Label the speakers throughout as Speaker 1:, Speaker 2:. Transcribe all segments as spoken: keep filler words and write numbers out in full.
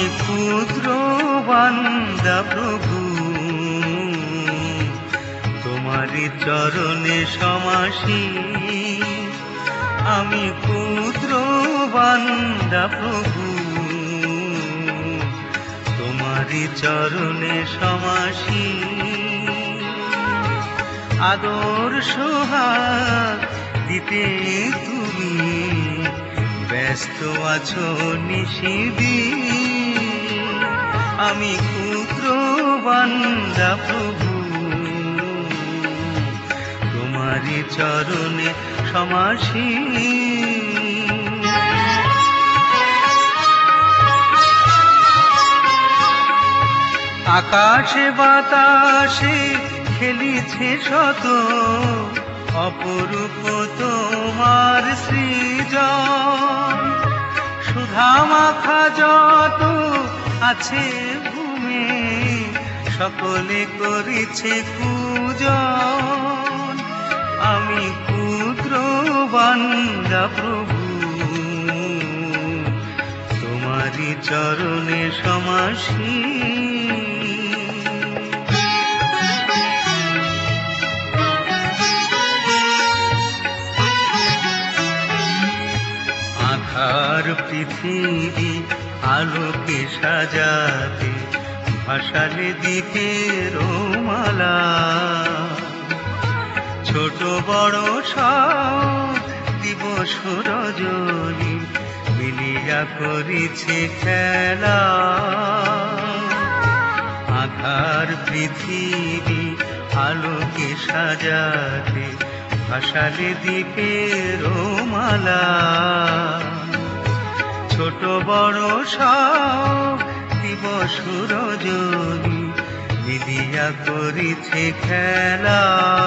Speaker 1: ক্ষুদ্র বান্দা প্রভু, তোমারি চরণে সমাসী। আমি ক্ষুদ্র বান্দা প্রভু, তোমারি চরণে সমাসী। আদর সোহাগ দিতে তুমি ব্যস্ত আছো নিশিদিন। আমি ক্ষুদ্র বান্দা প্রভু, তোমারি চরণে সমাসী। আকাশে বাতাসে খেলিছে শত, অপরূপ তোমার সৃজন। সুধা মাখা যত আছে ভূমে, সকলে করেছে পূজন। আমি ক্ষুদ্র বান্দা প্রভু, তোমারি চরণে সমাসী। আধার পৃথিবী আলোকে সাজাতে, ভাসালে দিকের মালা। ছোট বড় সব দিবস রজনী মিলিয়া করিছে খেলা। আধার পৃথিবী আলোকে সাজাতে, ভাসালে দিকের মালা। ছোট বড় সব দিবস রজনী মিলিয়া করিছে খেলা।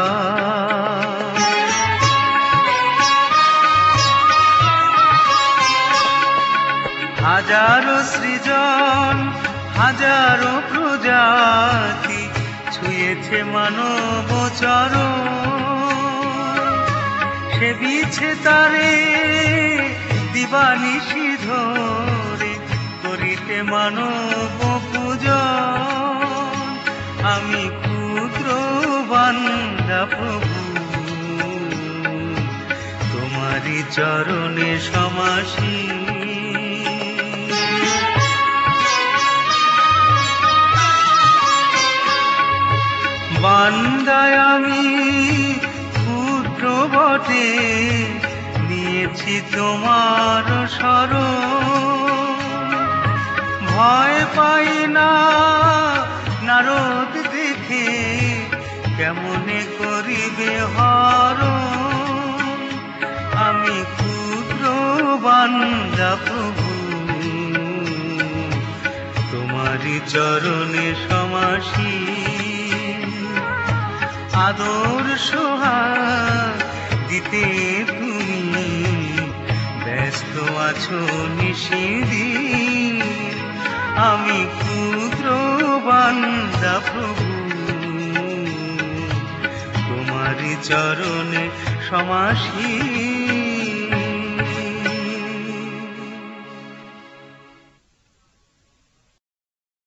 Speaker 1: হাজারো সৃজন হাজারো প্রজাতি ছুঁয়েছে মানব চরণ। সেবিছে তারে দিবানিশি ধরে, করিতে মানব পূজন। আমি ক্ষুদ্র বান্দা প্রভু, তোমারি চরণে সমাসী। বান্দায় আমি ক্ষুদ্র বটে, নিয়েছি তোমার শরণ। ভয় পাই না নারদ দেখে, কেমনে করিবে হরণ। আমি ক্ষুদ্র বান্দা প্রভু, তোমারি চরণে সমাসী। আদর সোহাগ দিতে তুমি ব্যস্ত আছো নিশিদিন। আমি ক্ষুদ্র বান্দা প্রভু, তোমারি চরণে সমাসী।